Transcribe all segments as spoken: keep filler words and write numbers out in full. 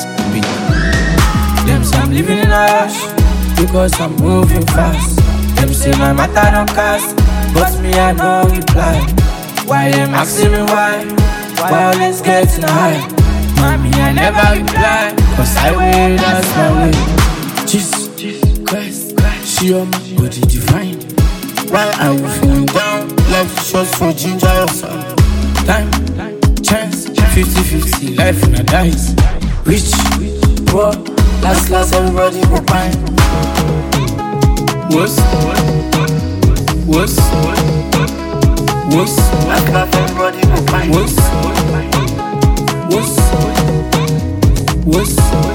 Be. Them say I'm living in a rush because I'm moving fast. Them say my matter don't cast, but me I no reply. Why them asking me why? Why always getting high? Mommy I never reply, cause I way, that's my way. Jesus Christ, she on my body divine. Why are you feeling down? Life is short for ginger yourself. Time, chance, fifty fifty, life in a dice. Rich, poor, last last everybody go fine. What's, what's, what's, last last everybody go fine. What's, what's, what's,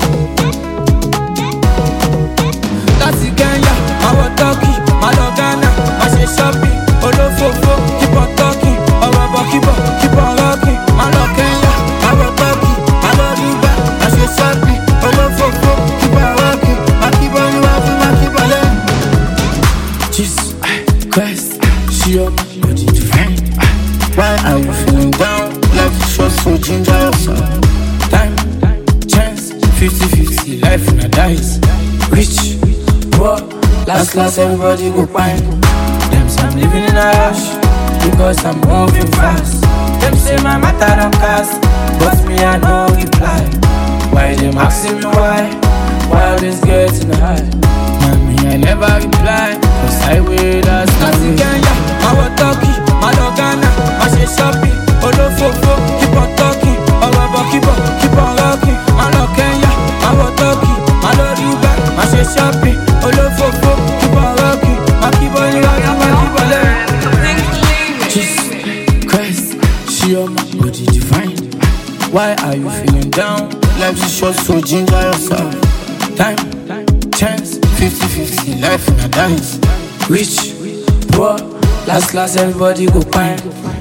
that's the Kenya, our Turkey, my Ghana, my shopping, Olofofo, keep on talking, our keep on, keep on rocking, my Kenya, our Turkey, my Dubai, my shopping, Olofofo, keep on rocking, my keep on rocking, my keep on learning. Jesus Christ, she on my body divine. Why are you feeling down? Life is short, so ginger yourself. Time, chance, fifty fifty, life in a dice. Rich, poor, last last everybody go fine. Them say I'm living in a rush because I'm moving fast. Them say my matter don't cast, but me I no reply. Why them asking me why? Why always getting high? Mommy I never reply, cause I way, that's my way. Kenya, our Turkey, my Ghana, my shopping, Olofofo, keep on talking, our keep on, keep on rocking, my Kenya, our Turkey, my Dubai, my shopping, Olofofo, keep on rocking, my keep on rocking, my keep on learning. Jesus Christ, she on my body divine. Why are you feeling down? Life is short, so ginger yourself. Time, chance, fifty fifty, life in a dice. Rich, poor, last last everybody go fine.